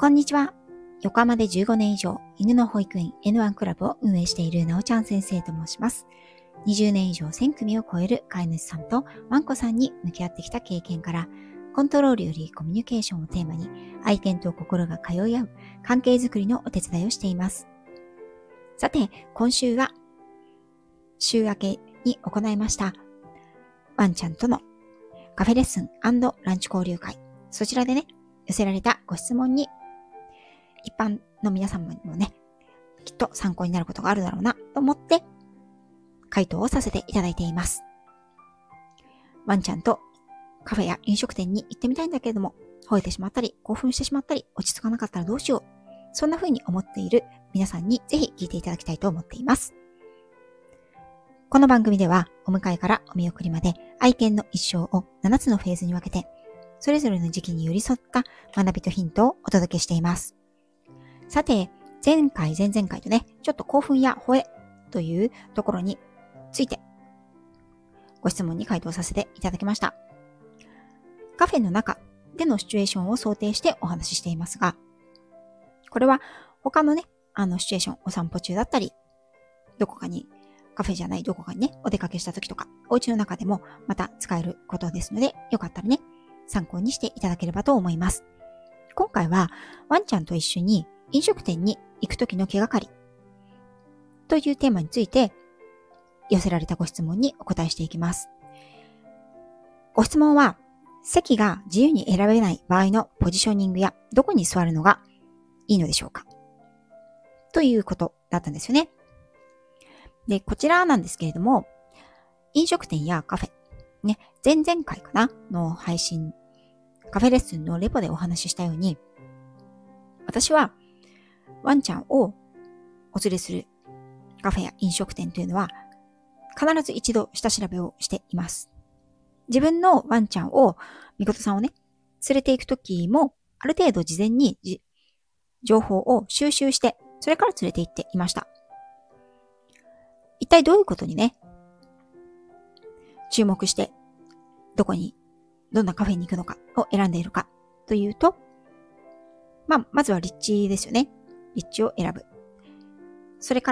こんにちは。横浜で15年以上、犬の保育園 N1 クラブを運営しているなおちゃん先生と申します。20年以上1000組を超える飼い主さんとワンコさんに向き合ってきた経験から、コントロールよりコミュニケーションをテーマに、愛犬と心が通い合う関係づくりのお手伝いをしています。さて、今週は、週明けに行いました、ワンちゃんとのカフェレッスン&ランチ交流会。そちらでね、寄せられたご質問に、一般の皆様にもね、きっと参考になることがあるだろうなと思って、回答をさせていただいています。ワンちゃんとカフェや飲食店に行ってみたいんだけれども、吠えてしまったり、興奮してしまったり、落ち着かなかったらどうしよう。そんな風に思っている皆さんにぜひ聞いていただきたいと思っています。この番組では、お迎えからお見送りまで愛犬の一生を7つのフェーズに分けて、それぞれの時期に寄り添った学びとヒントをお届けしています。さて、前回、前々回とね、ちょっと興奮や吠えというところについてご質問に回答させていただきました。カフェの中でのシチュエーションを想定してお話ししていますが、これは他のね、シチュエーション、お散歩中だったり、どこかに、カフェじゃないどこかにね、お出かけした時とか、お家の中でもまた使えることですので、よかったらね、参考にしていただければと思います。今回はワンちゃんと一緒に飲食店に行く時の気がかりというテーマについて寄せられたご質問にお答えしていきます。ご質問は、席が自由に選べない場合のポジショニングやどこに座るのがいいのでしょうかということだったんですよね。で、こちらなんですけれども、飲食店やカフェ、ね、前々回かなの配信、カフェレッスンのレポでお話ししたように、私はワンちゃんをお連れするカフェや飲食店というのは必ず一度下調べをしています。自分のワンちゃんを、みことさんをね、連れて行くときも、ある程度事前に情報を収集して、それから連れて行っていました。一体どういうことにね、注目して、どんなカフェに行くのかを選んでいるかというと、まずは立地ですよね。立地を選ぶ。それから、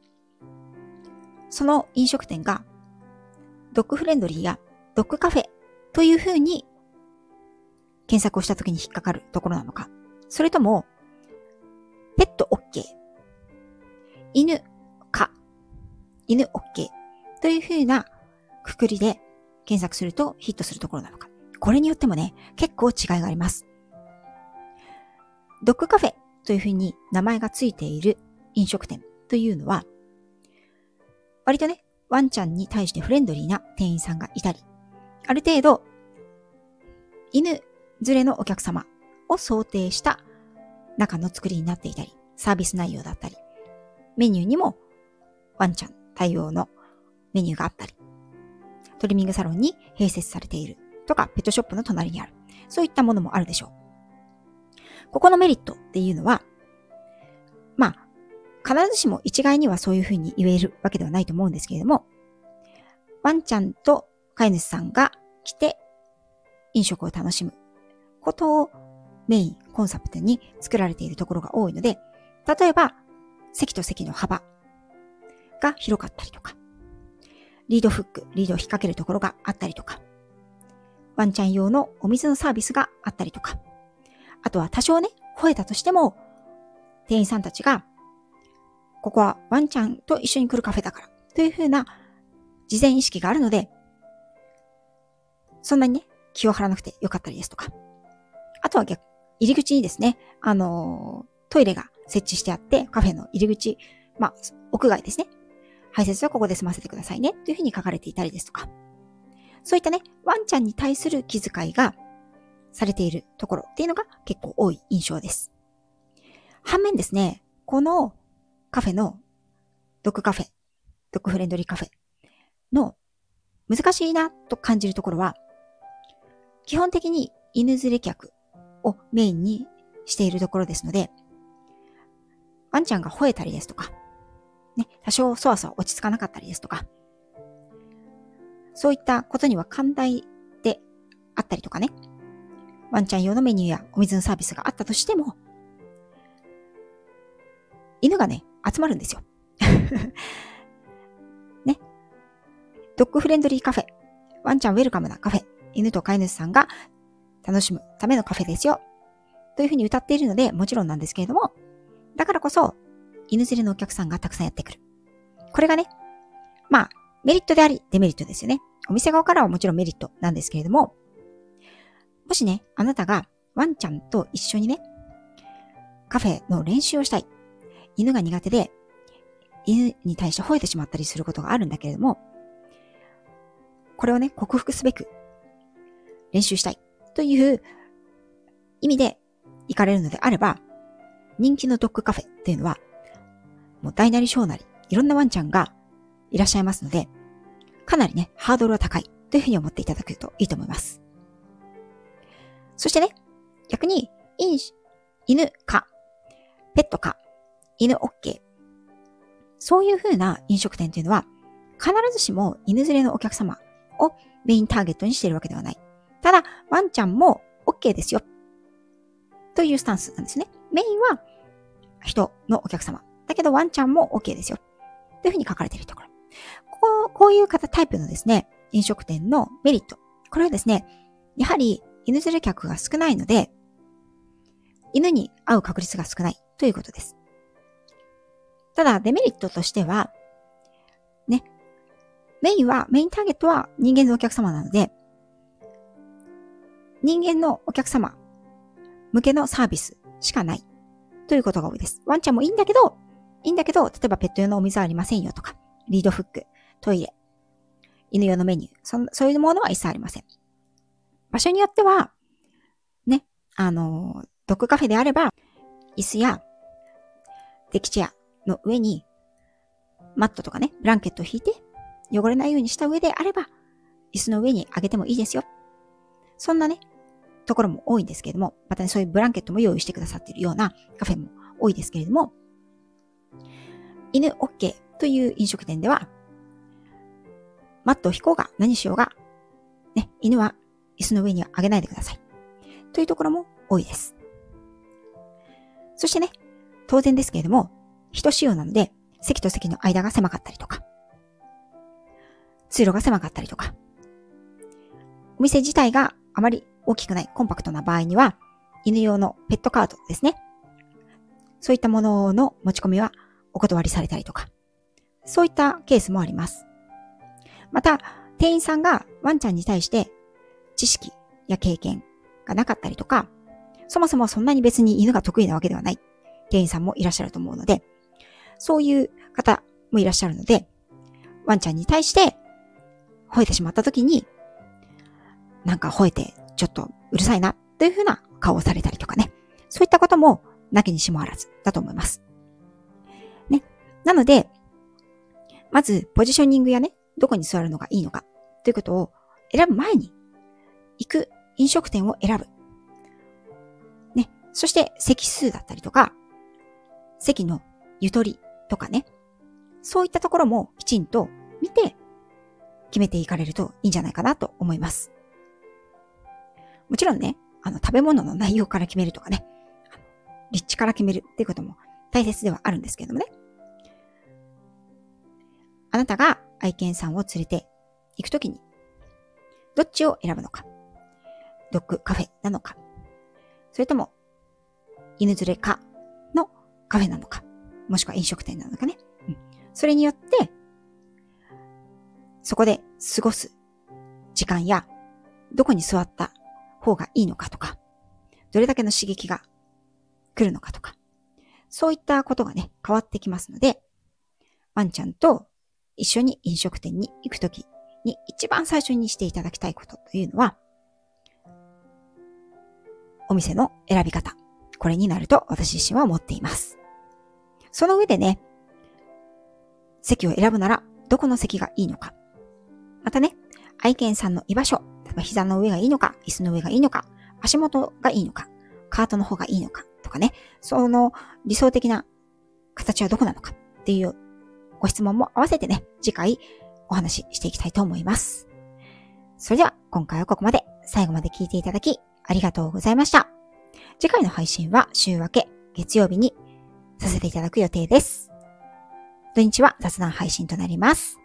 その飲食店が、ドッグフレンドリーやドッグカフェというふうに検索をしたときに引っかかるところなのか、それとも、ペット OK、犬 OK というふうなくくりで検索するとヒットするところなのか。これによってもね、結構違いがあります。ドッグカフェというふうに名前がついている飲食店というのは、割とね、ワンちゃんに対してフレンドリーな店員さんがいたり、ある程度、犬連れのお客様を想定した中の作りになっていたり、サービス内容だったり、メニューにもワンちゃん対応のメニューがあったり、トリミングサロンに併設されているとか、ペットショップの隣にある。そういったものもあるでしょう。ここのメリットっていうのは、必ずしも一概にはそういうふうに言えるわけではないと思うんですけれども、ワンちゃんと飼い主さんが来て飲食を楽しむことをメイン、コンセプトに作られているところが多いので、例えば席と席の幅が広かったりとか、リードフック、リードを引っ掛けるところがあったりとか、ワンちゃん用のお水のサービスがあったりとか、あとは多少ね、吠えたとしても、店員さんたちが、ここはワンちゃんと一緒に来るカフェだから、というふうな事前意識があるので、そんなにね、気を張らなくてよかったりですとか。あとは入り口にですね、トイレが設置してあって、カフェの入り口、屋外ですね。排泄はここで済ませてくださいね、というふうに書かれていたりですとか。そういったね、ワンちゃんに対する気遣いがされているところっていうのが結構多い印象です。反面ですね、このカフェのドッグフレンドリーカフェの難しいなと感じるところは、基本的に犬連れ客をメインにしているところですので、ワンちゃんが吠えたりですとか、ね、多少そわそわ落ち着かなかったりですとか、そういったことには寛大であったりとかね、ワンちゃん用のメニューやお水のサービスがあったとしても、 犬がね、集まるんですよ。ね。ドッグフレンドリーカフェ。ワンちゃんウェルカムなカフェ。犬と飼い主さんが楽しむためのカフェですよ。というふうに歌っているので、もちろんなんですけれども、だからこそ、犬連れのお客さんがたくさんやってくる。これがね、まあ、メリットであり、デメリットですよね。お店側からはもちろんメリットなんですけれども、もしね、あなたがワンちゃんと一緒にね、カフェの練習をしたい。犬が苦手で、犬に対して吠えてしまったりすることがあるんだけれども、これをね、克服すべく練習したいという意味で行かれるのであれば、人気のドッグカフェっていうのは、もう大なり小なり、いろんなワンちゃんがいらっしゃいますので、かなりね、ハードルは高いというふうに思っていただくといいと思います。そしてね、逆に、犬か、ペットか、犬 OK。そういうふうな飲食店というのは、必ずしも犬連れのお客様をメインターゲットにしているわけではない。ただ、ワンちゃんも OK ですよ。というスタンスなんですね。メインは人のお客様。だけどワンちゃんも OK ですよ。というふうに書かれているところ。こういうタイプのですね、飲食店のメリット。これはですね、やはり犬連れ客が少ないので、犬に会う確率が少ないということです。ただ、デメリットとしては、ね、メインターゲットは人間のお客様なので、人間のお客様向けのサービスしかないということが多いです。ワンちゃんもいいんだけど、例えばペット用のお水はありませんよとか、リードフック、トイレ、犬用のメニュー、そういうものは一切ありません。場所によっては、ね、ドッグカフェであれば、椅子やデッキチェアの上にマットとかね、ブランケットを引いて汚れないようにした上であれば、椅子の上に上げてもいいですよ。そんなね、ところも多いんですけれども、またね、そういうブランケットも用意してくださっているようなカフェも多いですけれども、犬 OK という飲食店では、マットを引こうが何しようが、ね、犬は椅子の上には上げないでください。というところも多いです。そしてね、当然ですけれども、人仕様なので、席と席の間が狭かったりとか、通路が狭かったりとか、お店自体があまり大きくないコンパクトな場合には、犬用のペットカードですね。そういったものの持ち込みはお断りされたりとか、そういったケースもあります。また、店員さんがワンちゃんに対して知識や経験がなかったりとか、そもそもそんなに別に犬が得意なわけではない店員さんもいらっしゃると思うので、そういう方もいらっしゃるので、ワンちゃんに対して吠えてしまった時に、なんか吠えてちょっとうるさいなというふうな顔をされたりとかね。そういったこともなきにしもあらずだと思います。ね。なので、まずポジショニングやね、どこに座るのがいいのかということを選ぶ前に、行く飲食店を選ぶ。ね。そして席数だったりとか、席のゆとりとかね。そういったところもきちんと見て決めていかれるといいんじゃないかなと思います。もちろんね、食べ物の内容から決めるとかね、立地から決めるっていうことも大切ではあるんですけれどもね。あなたが愛犬さんを連れて行くときに、どっちを選ぶのか。ドッグカフェなのか。それとも、犬連れかのカフェなのか。もしくは飲食店なのかね。それによって、そこで過ごす時間や、どこに座った方がいいのかとか、どれだけの刺激が来るのかとか、そういったことがね、変わってきますので、ワンちゃんと一緒に飲食店に行くときに一番最初にしていただきたいことというのは、お店の選び方。これになると私自身は思っています。その上でね、席を選ぶならどこの席がいいのか。またね、愛犬さんの居場所。例えば膝の上がいいのか、椅子の上がいいのか、足元がいいのか、カートの方がいいのかとかね、その理想的な形はどこなのかっていうご質問も合わせてね、次回お話ししていきたいと思います。それでは今回はここまで。最後まで聞いていただきありがとうございました。次回の配信は週明け月曜日にさせていただく予定です。土日は雑談配信となります。